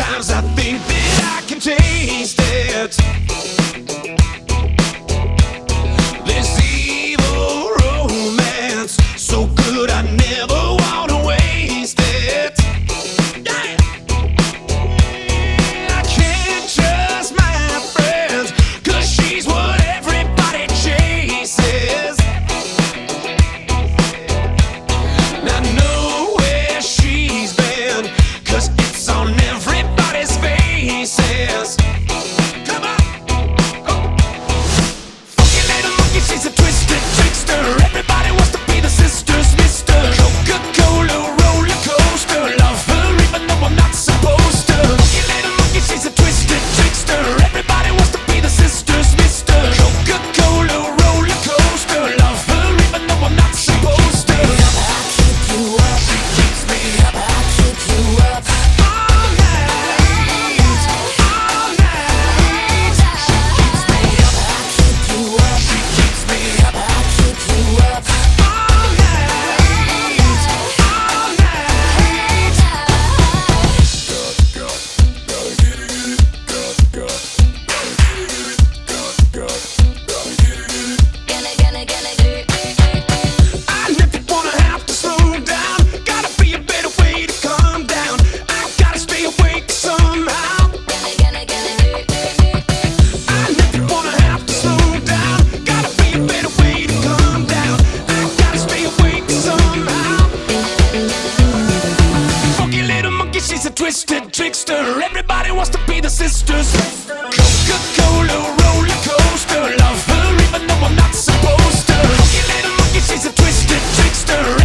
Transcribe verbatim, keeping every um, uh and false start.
Sometimes I think that I can taste it. This evil romance, so good I never wanna waste it. Yeah. I can't trust my friends, 'cause she's what everybody chases. And I know where she's been, 'cause it's on everybody's faces. Come on. Funky little monkey, she's a twisted trickster. Everybody wants to be the sisters, mister Coca-Cola roller coaster. Love her even though I'm not supposed to. Funky little monkey, she's a twisted trickster. Everybody wants to be the sisters, mister Coca-Cola roller coaster. Love her even though I'm not supposed to. I keep you up. She keeps me up I keep you up. all night, all night. She keeps me up, I keep you up. she keeps me up I keep you up. all night, all night. Gonna, gonna, gonna do it. I never wanna have to slow down. Gotta be a better way to calm down. I gotta stay awake somehow. Gonna, gonna, gonna do it. I never wanna have to slow down. Gotta be a better way to calm down. I gotta stay awake somehow. Funky little monkey, she's a twisted trickster. Everybody wants to be the sisters. Coca-Cola roller coaster. Love her even though I'm not supposed to. Funky little monkey, she's a twisted trickster.